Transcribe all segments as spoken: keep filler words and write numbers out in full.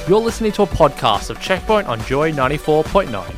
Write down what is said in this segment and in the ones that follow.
You're listening to a podcast of Checkpoint on Joy ninety-four point nine.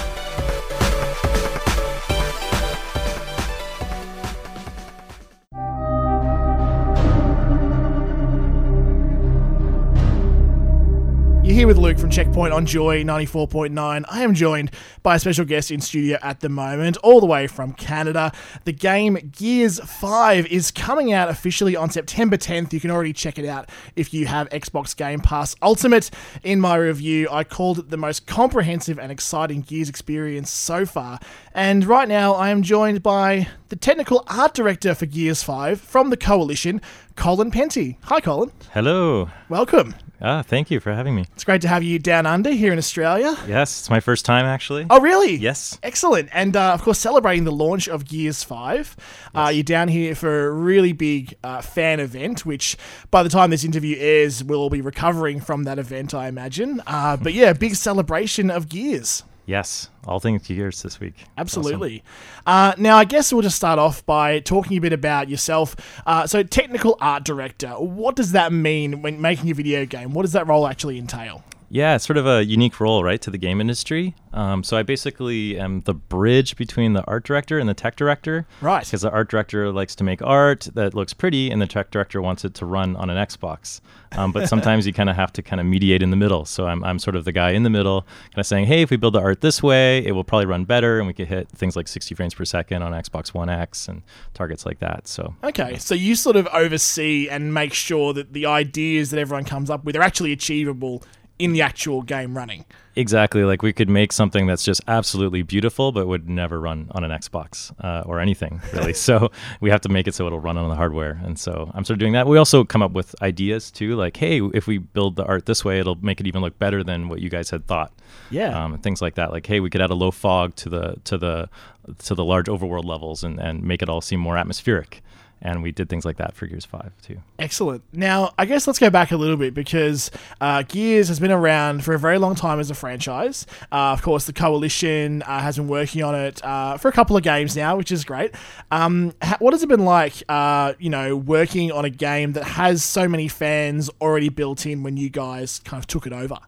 You're here with Luke from Checkpoint on Joy ninety-four point nine. I am joined by a special guest in studio at the moment, all the way from Canada. The game Gears five is coming out officially on September tenth. You can already check it out if you have Xbox Game Pass Ultimate. In my review, I called it the most comprehensive and exciting Gears experience so far. And right now, I am joined by the technical art director for Gears five from the Coalition, Colin Penty. Hi, Colin. Hello. Welcome. Ah, thank you for having me. It's great to have you down under here in Australia. Yes, it's my first time, actually. Oh, really? Yes. Excellent. And, uh, of course, celebrating the launch of Gears five. Yes. Uh, you're down here for a really big uh, fan event, which by the time this interview airs, we'll all be recovering from that event, I imagine. Uh, but, yeah, big celebration of Gears. Yes, all things Gears this week. Absolutely. Awesome. Uh, now, I guess we'll just start off by talking a bit about yourself. Uh, so, technical art director, what does that mean when making a video game? What does that role actually entail? Yeah, it's sort of a unique role, right, to the game industry. Um, so I basically am the bridge between the art director and the tech director. Right. Because the art director likes to make art that looks pretty, and the tech director wants it to run on an Xbox. Um, but sometimes you kind of have to kind of mediate in the middle. So I'm I'm sort of the guy in the middle, kind of saying, hey, if we build the art this way, it will probably run better, and we could hit things like sixty frames per second on Xbox One X and targets like that. So okay, so you sort of oversee and make sure that the ideas that everyone comes up with are actually achievable in the actual game running. Exactly. Like we could make something that's just absolutely beautiful, but would never run on an Xbox uh, or anything really. So we have to make it so it'll run on the hardware. And so I'm sort of doing that. We also come up with ideas too, like, hey, if we build the art this way, it'll make it even look better than what you guys had thought. Yeah. Um, things like that. Like, hey, we could add a low fog to the to the to the large overworld levels and, and make it all seem more atmospheric. And we did things like that for Gears five, too. Excellent. Now, I guess let's go back a little bit because uh, Gears has been around for a very long time as a franchise. Uh, of course, the Coalition uh, has been working on it uh, for a couple of games now, which is great. Um, ha- what has it been like, uh, you know, working on a game that has so many fans already built in when you guys kind of took it over?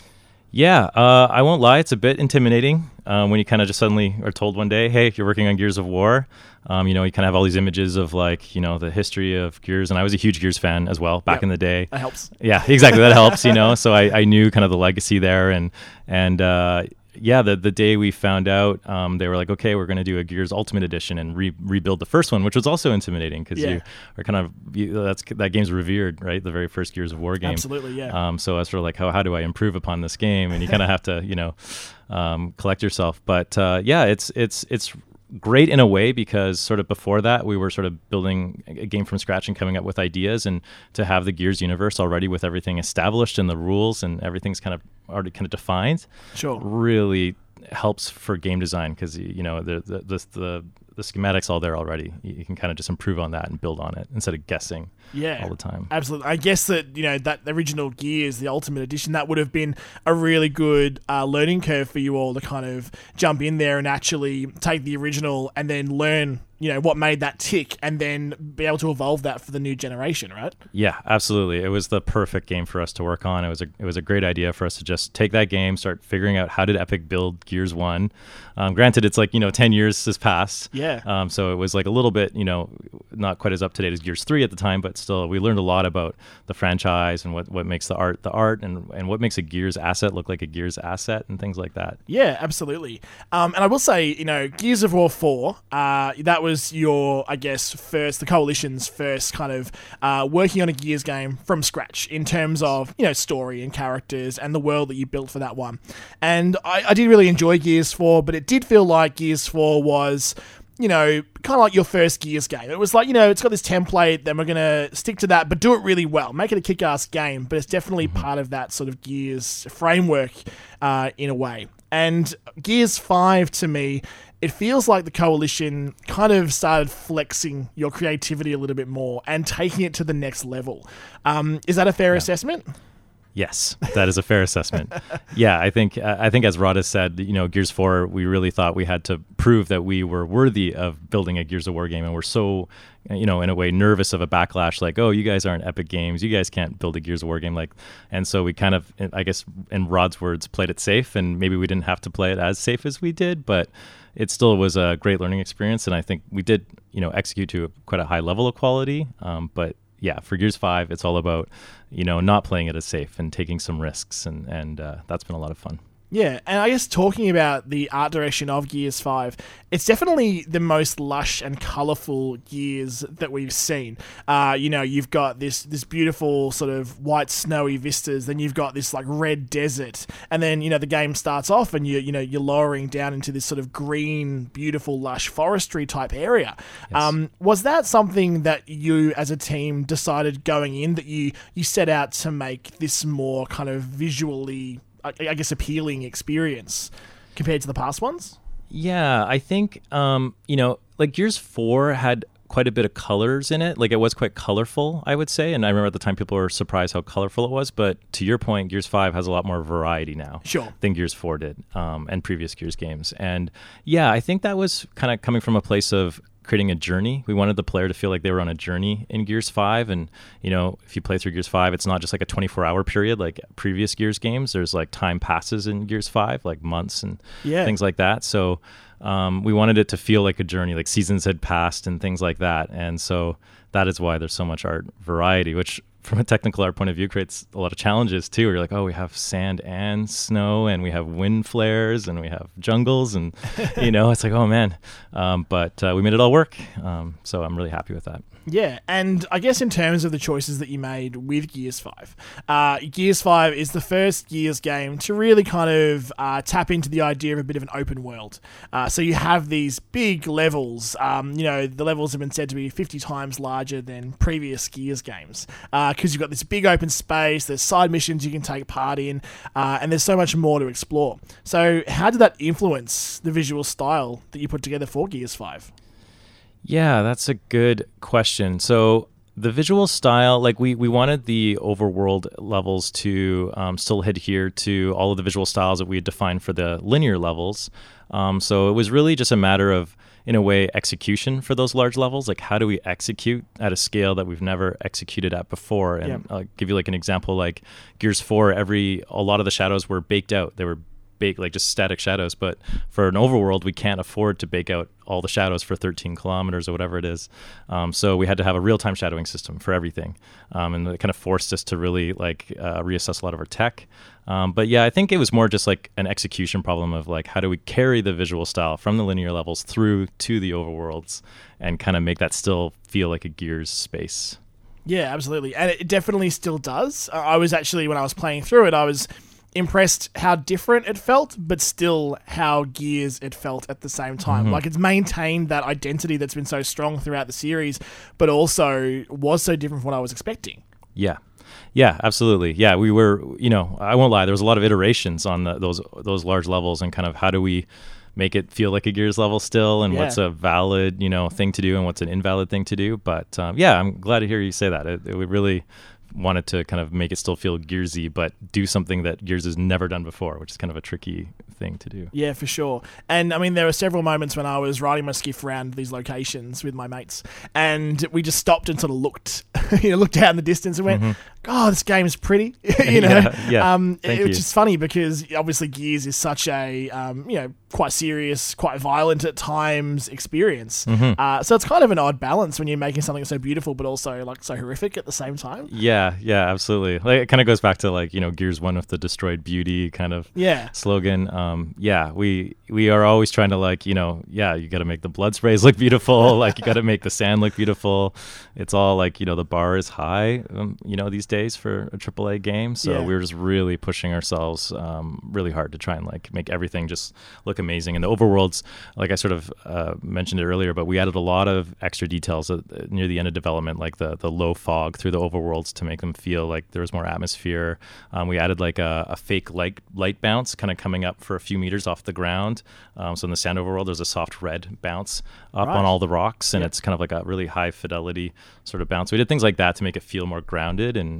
Yeah, uh, I won't lie, it's a bit intimidating um, when you kind of just suddenly are told one day, hey, you're working on Gears of War. Um, you know, you kind of have all these images of like, you know, the history of Gears. And I was a huge Gears fan as well back yep, in the day. That helps. Yeah, exactly. That helps, you know. So I, I knew kind of the legacy there. And, and uh, yeah, the, the day we found out, um, they were like, okay, we're going to do a Gears Ultimate Edition and re- rebuild the first one, which was also intimidating because yeah. you are kind of, you, that's that game's revered, right? The very first Gears of War game. Absolutely, yeah. Um, so I was sort of like, how, how do I improve upon this game? And you kind of have to, you know, um, collect yourself. But uh, yeah, it's it's it's great in a way because sort of before that we were sort of building a game from scratch and coming up with ideas, and to have the Gears universe already with everything established and the rules and everything's kind of already kind of defined, sure, really helps for game design because you know the the the, the the schematics all there already. You can kind of just improve on that and build on it instead of guessing yeah, all the time. Absolutely. I guess that, you know, that original Gears, the Ultimate Edition, that would have been a really good uh, learning curve for you all to kind of jump in there and actually take the original and then learn, you know, what made that tick and then be able to evolve that for the new generation, right? Yeah, absolutely. It was the perfect game for us to work on. It was a it was a great idea for us to just take that game, start figuring out how did Epic build Gears one. Um, granted, it's like, you know, ten years has passed. Yeah. Um, so it was like a little bit, you know, not quite as up to date as Gears three at the time, but still we learned a lot about the franchise and what, what makes the art the art and, and what makes a Gears asset look like a Gears asset and things like that. Yeah, absolutely. Um, and I will say, you know, Gears of War four, uh, that was was your, I guess, first, the Coalition's first kind of uh, working on a Gears game from scratch in terms of, you know, story and characters and the world that you built for that one. And I, I did really enjoy Gears four, but it did feel like Gears four was, you know, kind of like your first Gears game. It was like, you know, it's got this template, then we're going to stick to that, but do it really well. Make it a kick-ass game, but it's definitely mm-hmm. part of that sort of Gears framework uh, in a way. And Gears five, to me, it feels like the Coalition kind of started flexing your creativity a little bit more and taking it to the next level. Um, is that a fair yeah. assessment? Yes, that is a fair assessment. Yeah, I think uh, I think as Rod has said, you know, Gears four, we really thought we had to prove that we were worthy of building a Gears of War game, and we're so, you know, in a way nervous of a backlash, like, oh, you guys aren't Epic Games, you guys can't build a Gears of War game, like, and so we kind of, I guess, in Rod's words, played it safe, and maybe we didn't have to play it as safe as we did, but it still was a great learning experience, and I think we did, you know, execute to a, quite a high level of quality, um, but. Yeah, for Gears five, it's all about, you know, not playing it as safe and taking some risks, and, and uh, that's been a lot of fun. Yeah, and I guess talking about the art direction of Gears five, it's definitely the most lush and colourful Gears that we've seen. Uh, you know, you've got this this beautiful sort of white snowy vistas, then you've got this like red desert, and then, you know, the game starts off and you you know, you're lowering down into this sort of green, beautiful, lush forestry type area. Yes. Um, was that something that you as a team decided going in, that you, you set out to make this more kind of visually, I guess, appealing experience compared to the past ones? Yeah, I think, um, you know, like Gears four had quite a bit of colors in it. Like, it was quite colorful, I would say. And I remember at the time people were surprised how colorful it was. But to your point, Gears five has a lot more variety now sure. than Gears four did, um, and previous Gears games. And yeah, I think that was kind of coming from a place of creating a journey. We wanted the player to feel like they were on a journey in Gears five, and you know, if you play through Gears five, it's not just like a twenty-four hour period like previous Gears games. There's like time passes in Gears five, like months and yeah. things like that. So um, we wanted it to feel like a journey, like seasons had passed and things like that. And so that is why there's so much art variety, which from a technical art point of view creates a lot of challenges too. You're like, oh, we have sand and snow, and we have wind flares, and we have jungles, and you know, it's like, oh man. Um, but uh, we made it all work. Um, so I'm really happy with that. Yeah, and I guess in terms of the choices that you made with Gears five, uh, Gears five is the first Gears game to really kind of uh, tap into the idea of a bit of an open world. Uh, so you have these big levels. Um, you know, the levels have been said to be fifty times larger than previous Gears games, because uh, you've got this big open space, there's side missions you can take part in, uh, and there's so much more to explore. So how did that influence the visual style that you put together for Gears five? Yeah, that's a good question. So the visual style, like we, we wanted the overworld levels to um, still adhere to all of the visual styles that we had defined for the linear levels. Um, so it was really just a matter of, in a way, execution for those large levels. Like, how do we execute at a scale that we've never executed at before? And yeah. I'll give you like an example, like Gears four, every a lot of the shadows were baked out. They were bake like just static shadows, but for an overworld we can't afford to bake out all the shadows for thirteen kilometers or whatever it is, um, so we had to have a real-time shadowing system for everything, um, and it kind of forced us to really like uh, reassess a lot of our tech, um, but yeah, I think it was more just like an execution problem of like, how do we carry the visual style from the linear levels through to the overworlds and kind of make that still feel like a Gears space. Yeah, absolutely, and it definitely still does. I was actually, when I was playing through it, I was impressed how different it felt, but still how Gears it felt at the same time. Mm-hmm. Like, it's maintained that identity that's been so strong throughout the series, but also was so different from what I was expecting. Yeah. Yeah, absolutely. Yeah, we were, you know, I won't lie, there was a lot of iterations on the, those those large levels, and kind of how do we make it feel like a Gears level still, and yeah. what's a valid, you know, thing to do and what's an invalid thing to do. But um, yeah, I'm glad to hear you say that. It, it would really wanted to kind of make it still feel Gearsy, but do something that Gears has never done before, which is kind of a tricky thing to do. Yeah, for sure. And I mean, there were several moments when I was riding my skiff around these locations with my mates, and we just stopped and sort of looked, you know, looked out in the distance and went, mm-hmm. "God, this game is pretty." you know, yeah, yeah. Um, Thank it, you. Which is funny because obviously Gears is such a, um, you know, quite serious, quite violent at times experience. Mm-hmm. Uh, so it's kind of an odd balance when you're making something so beautiful, but also like so horrific at the same time. Yeah, yeah, absolutely. Like, it kind of goes back to like, you know, Gears one with the destroyed beauty kind of yeah. slogan. Um, yeah, we we are always trying to like, you know, yeah, you got to make the blood sprays look beautiful. Like, you got to make the sand look beautiful. It's all like, you know, the bar is high, um, you know, these days for a triple A game. So yeah. we were just really pushing ourselves um, really hard to try and like make everything just look amazing. And the overworlds, like I sort of uh, mentioned it earlier, but we added a lot of extra details at, near the end of development, like the the low fog through the overworlds to make them feel like there was more atmosphere. Um, we added like a, a fake light light bounce kind of coming up for a few meters off the ground. Um, so in the sand overworld, there's a soft red bounce up right. on all the rocks, and yeah. it's kind of like a really high fidelity sort of bounce. We did things like that to make it feel more grounded and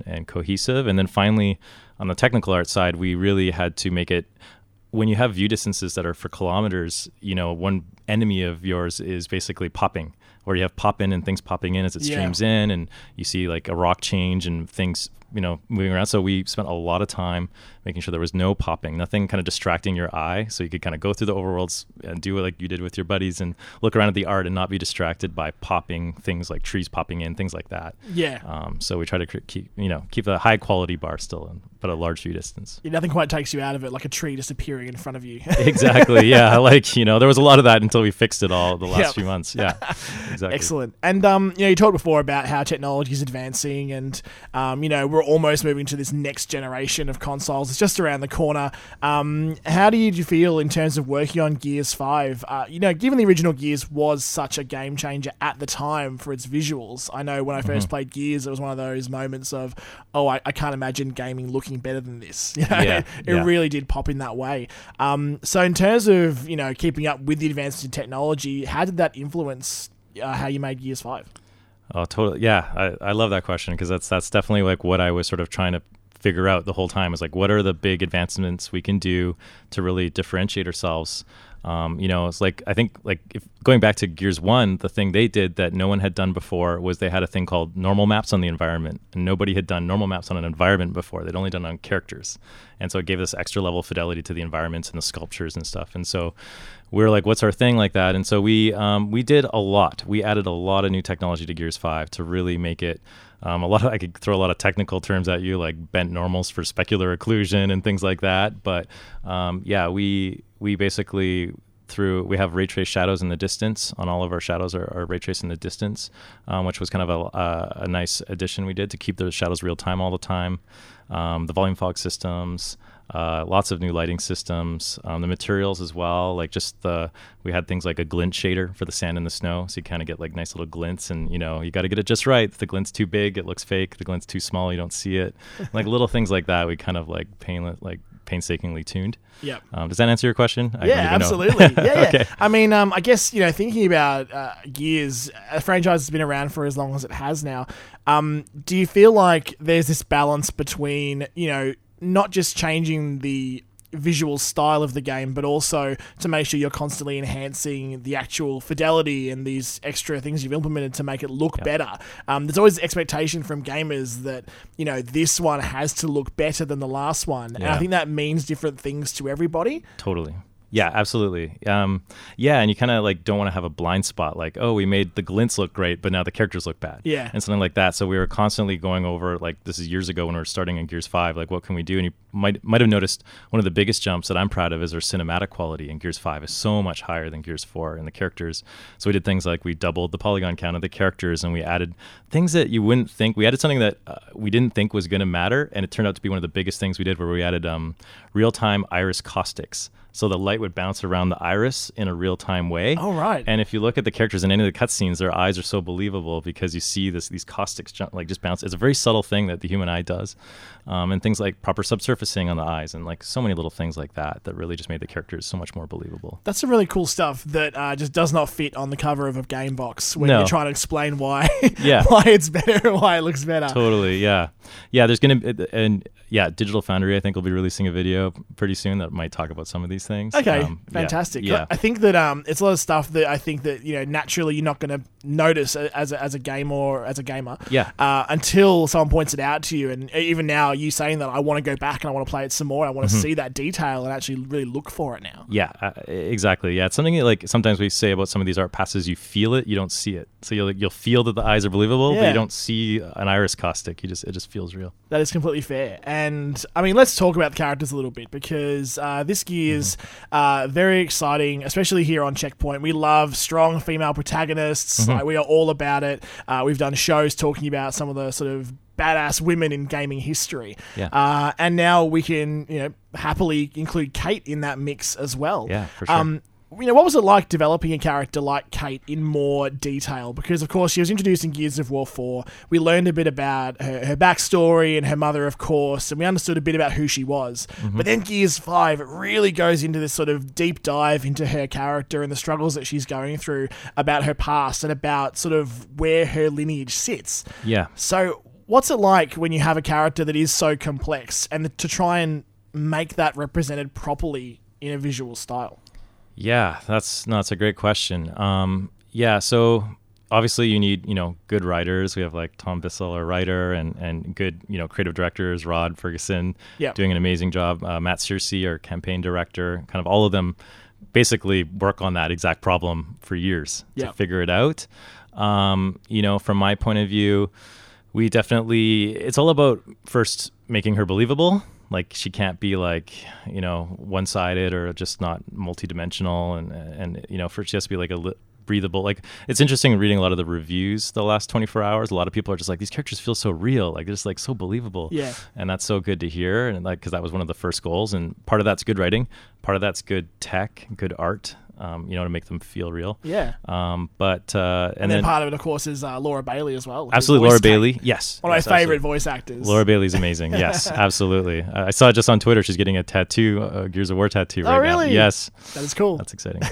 and, and cohesive. And then finally, on the technical art side, we really had to make it, when you have view distances that are for kilometers, you know, one enemy of yours is basically popping, where you have pop in and things popping in as it Yeah. streams in, and you see like a rock change and things, you know, moving around. So we spent a lot of time making sure there was no popping, nothing kind of distracting your eye, so you could kind of go through the overworlds and do it like you did with your buddies and look around at the art and not be distracted by popping things like trees popping in, things like that. Yeah. Um, so we try to cre- keep, you know, keep a high quality bar still, in, but a large view distance. Yeah, nothing quite takes you out of it, like a tree just appearing in front of you. Exactly. Yeah. Like, you know, there was a lot of that until we fixed it all the last Yep. few months. Yeah. Exactly. Excellent. And um, you know, you talked before about how technology is advancing, and um, you know, we're almost moving to this next generation of consoles. It's just around the corner. Um, how do you feel in terms of working on Gears five? Uh, you know, given the original Gears was such a game changer at the time for its visuals. I know when I first Mm-hmm. played Gears, it was one of those moments of, oh, I, I can't imagine gaming looking better than this. You know, Yeah, it yeah. really did pop in that way. Um, so in terms of, you know, keeping up with the advances in technology, how did that influence uh, how you made Gears five? Oh, totally. Yeah, I, I love that question, because that's that's definitely like what I was sort of trying to figure out the whole time, is like, what are the big advancements we can do to really differentiate ourselves? Um, you know, it's like, I think like if going back to Gears one, the thing they did that no one had done before was they had a thing called normal maps on the environment, and nobody had done normal maps on an environment before. They'd only done on characters. And so it gave us extra level fidelity to the environments and the sculptures and stuff. And so we were like, what's our thing like that? And so we um, we did a lot. We added a lot of new technology to Gears five to really make it um, a lot of, I could throw a lot of technical terms at you, like bent normals for specular occlusion and things like that. But um, yeah, we we basically through we have ray trace shadows in the distance on all of our shadows are, are ray trace in the distance, um, which was kind of a, a, a nice addition we did to keep the shadows real time all the time. Um, the volume fog systems, uh, lots of new lighting systems, um, the materials as well. Like just the we had things like a glint shader for the sand and the snow, so you kind of get like nice little glints, and you know you got to get it just right. If the glint's too big, it looks fake. If the glint's too small, you don't see it. Like little things like that, we kind of like painless like painstakingly tuned. Yep. Um, does that answer your question? I Yeah, don't even know. absolutely. Yeah, yeah. Okay. I mean, um, I guess, you know, thinking about uh, Gears, a franchise has been around for as long as it has now. Um, do you feel like there's this balance between, you know, not just changing the visual style of the game, but also to make sure you're constantly enhancing the actual fidelity and these extra things you've implemented to make it look Yeah. better? Um, there's always the expectation from gamers that, you know, this one has to look better than the last one. And I Yeah. think that means different things to everybody. Totally. Yeah, absolutely. Um, yeah, and you kind of like don't want to have a blind spot, like, oh, we made the glints look great, but now the characters look bad. Yeah. And something like that. So we were constantly going over, like, this is years ago when we were starting in Gears five, like, what can we do? And you might might have noticed one of the biggest jumps that I'm proud of is our cinematic quality in Gears five is so much higher than Gears four and the characters. So we did things like we doubled the polygon count of the characters, and we added things that you wouldn't think. We added something that uh, we didn't think was going to matter, and it turned out to be one of the biggest things we did, where we added um, real-time iris caustics. So the light would bounce around the iris in a real-time way. Oh, right. And if you look at the characters in any of the cutscenes, their eyes are so believable because you see this these caustics jump, like just bounce. It's a very subtle thing that the human eye does, um, and things like proper subsurfacing on the eyes, and like so many little things like that that really just made the characters so much more believable. That's some really cool stuff that uh, just does not fit on the cover of a game box when No. you're trying to explain why Yeah. why it's better and why it looks better. Totally, yeah, yeah. There's gonna be, and yeah, Digital Foundry I think will be releasing a video pretty soon that might talk about some of these things. Okay, Um, yeah, fantastic. Yeah, I think that um, it's a lot of stuff that I think that, you know, naturally you're not going to notice a- as a, as a gamer or as a gamer. Yeah. Uh, until someone points it out to you, and even now, you saying that I want to go back and I want to play it some more. I want to Mm-hmm. see that detail and actually really look for it now. Yeah, uh, exactly. Yeah, it's something that, like sometimes we say about some of these art passes, you feel it, you don't see it. So you'll you'll feel that the eyes are believable, but Yeah. you don't see an iris caustic. You just it just feels real. That is completely fair. And I mean, let's talk about the characters a little bit, because uh, this Gears uh, very exciting, especially here on Checkpoint. We love strong female protagonists. Like, we are all about it. Uh, we've done shows talking about some of the sort of badass women in gaming history. Yeah. Uh, and now we can, you know, happily include Kate in that mix as well. Yeah, for sure. Um, you know, what was it like developing a character like Kate in more detail? Because, of course, she was introduced in Gears of War four. We learned a bit about her, her backstory and her mother, of course, and we understood a bit about who she was. Mm-hmm. But then Gears five, it really goes into this sort of deep dive into her character and the struggles that she's going through, about her past and about sort of where her lineage sits. Yeah. So what's it like when you have a character that is so complex and to try and make that represented properly in a visual style? Yeah, that's no, that's a great question. Um, yeah, so obviously you need, you know, good writers. We have like Tom Bissell, our writer, and, and good, you know, creative directors, Rod Ferguson, Yep. doing an amazing job. Uh, Matt Searcy, our campaign director, kind of all of them basically work on that exact problem for years Yep. to figure it out. Um, you know, from my point of view, we definitely, it's all about first making her believable. Like she can't be like, you know, one-sided or just not multidimensional, and and you know, for she has to be like a li- breathable. Like it's interesting reading a lot of the reviews the last twenty-four hours. A lot of people are just like, these characters feel so real, like they're just like so believable. Yeah. And that's so good to hear, and like because that was one of the first goals. And part of that's good writing, part of that's good tech, good art. Um, you know, to make them feel real. Yeah. Um, but uh, and, And then, then part of it, of course, is uh, Laura Bailey as well. which is absolutely voice Laura Kate. Bailey. Yes. One of yes, my favorite absolutely. voice actors. Laura Bailey's amazing. Yes, absolutely. I I saw it just on Twitter. She's getting a tattoo, a Gears of War tattoo right Oh, really? now. Yes. That is cool. That's exciting.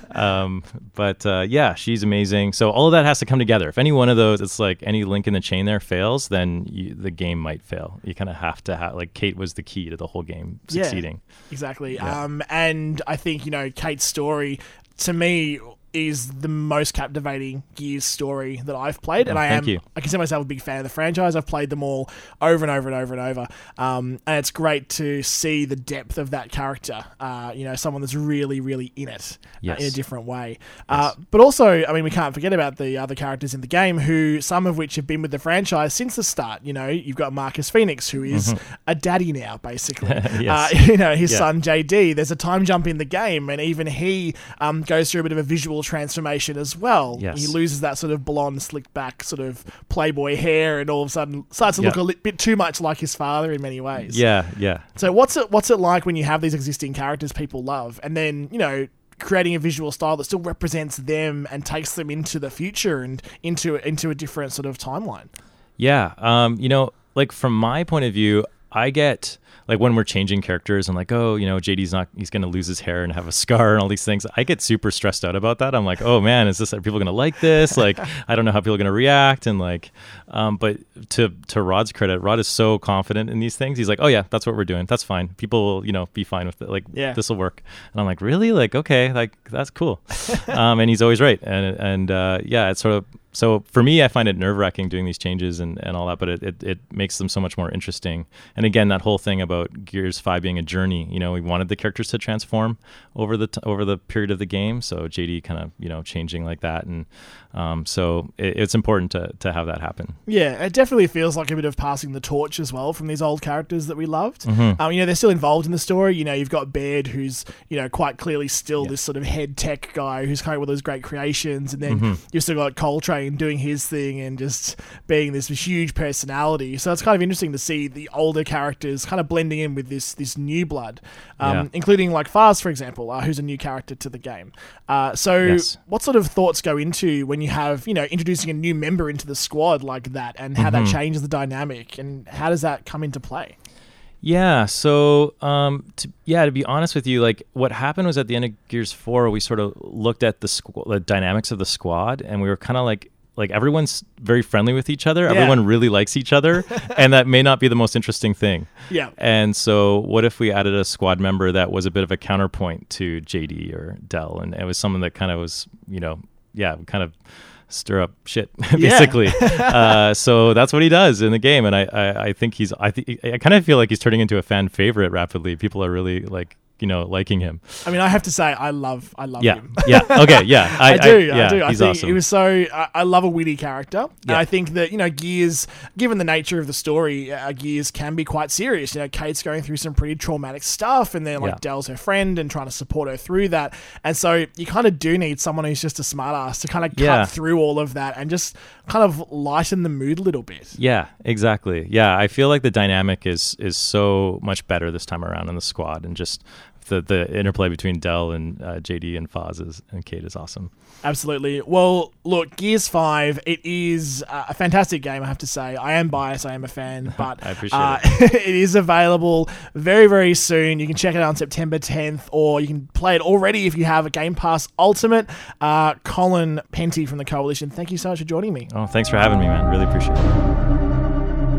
um, but uh, yeah, she's amazing. So all of that has to come together. If any one of those, it's like any link in the chain there fails, then you, the game might fail. You kind of have to have, like Kate was the key to the whole game Yeah. succeeding. Exactly. Yeah. Um, and I think, you know, Kate's story, to me, is the most captivating Gears story that I've played, and Oh, I thank am you. I consider myself a big fan of the franchise. I've played them all over and over and over and over, um, and it's great to see the depth of that character. Uh, you know, someone that's really, really in it uh, Yes. in a different way. Uh, but also, I mean, we can't forget about the other characters in the game, who some of which have been with the franchise since the start. You know, you've got Marcus Phoenix, who is a daddy now, basically. Yes. uh, you know, his Yeah. son J D. There's a time jump in the game, and even he um, goes through a bit of a visual transformation as well. Yes. He loses that sort of blonde, slicked back, sort of playboy hair, and all of a sudden starts to look Yeah. a li- bit too much like his father in many ways. Yeah, yeah. So what's it what's it like when you have these existing characters people love, and then, you know, creating a visual style that still represents them and takes them into the future and into into a different sort of timeline? Yeah. Um, you know, like from my point of view, I get like when we're changing characters and like, oh, you know, J D's not, he's going to lose his hair and have a scar and all these things. I get super stressed out about that. I'm like, oh man, is this, are people going to like this? Like, I don't know how people are going to react. And like, um, but to, to Rod's credit, Rod is so confident in these things. He's like, oh yeah, that's what we're doing. That's fine. People will, you know, be fine with it. Like, Yeah. this will work. And I'm like, really? Like, okay, like that's cool. um, and he's always right. And, and, uh, yeah, it's sort of, so for me, I find it nerve wracking doing these changes and, and all that, but it, it, it makes them so much more interesting. And again, that whole thing about Gears five being a journey, you know, we wanted the characters to transform over the t- over the period of the game. So J D kind of, you know, changing like that. And um, so it, it's important to, to have that happen. Yeah, it definitely feels like a bit of passing the torch as well from these old characters that we loved. Mm-hmm. Um, you know, they're still involved in the story. You know, you've got Baird, who's, you know, quite clearly still Yeah. this sort of head tech guy who's coming up with those great creations. And then Mm-hmm. you've still got Coltrane doing his thing and just being this huge personality. So it's kind of interesting to see the older characters kind of blending in with this this new blood, um, Yeah. including like Faz, for example, uh, who's a new character to the game. Uh, so Yes. what sort of thoughts go into when you have, you know, introducing a new member into the squad like that, and how Mm-hmm. that changes the dynamic, and how does that come into play? Yeah. So, um, to, yeah, to be honest with you, like what happened was at the end of Gears four, we sort of looked at the, squ- the dynamics of the squad, and we were kind of like, like everyone's very friendly with each other. Yeah. Everyone really likes each other, and that may not be the most interesting thing. Yeah. And so, what if we added a squad member that was a bit of a counterpoint to J D or Dell, and it was someone that kind of was, you know, yeah, kind of stir up shit basically. uh, so that's what he does in the game, and I, I, I think he's, I think, I kind of feel like he's turning into a fan favorite rapidly. People are really like, you know, liking him. I mean, I have to say, I love, I love Yeah, him. yeah, okay, yeah, I, do, I, yeah, do. I he's think awesome. it was so. I, I love a witty character, and Yeah. I think that, you know, Gears, given the nature of the story, uh, Gears can be quite serious. You know, Kate's going through some pretty traumatic stuff, and then like Yeah. Dell's her friend and trying to support her through that, and so you kind of do need someone who's just a smartass to kind of cut Yeah. through all of that and just kind of lighten the mood a little bit. Yeah, exactly. Yeah, I feel like the dynamic is is so much better this time around in the squad, and just the the interplay between Dell and uh, J D and Faz is, and Kate is awesome. Absolutely. Well, look, Gears five, it is uh, a fantastic game, I have to say. I am biased, I am a fan, but I appreciate uh, it is available very, very soon. You can check it out on September tenth, or you can play it already if you have a Game Pass Ultimate. Uh, Colin Penty from the Coalition, thank you so much for joining me. Oh, thanks for having me, man. Really appreciate it.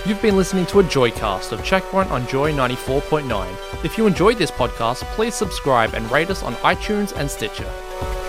You've been listening to a Joycast of Checkpoint on Joy ninety-four point nine. If you enjoyed this podcast, please subscribe and rate us on iTunes and Stitcher.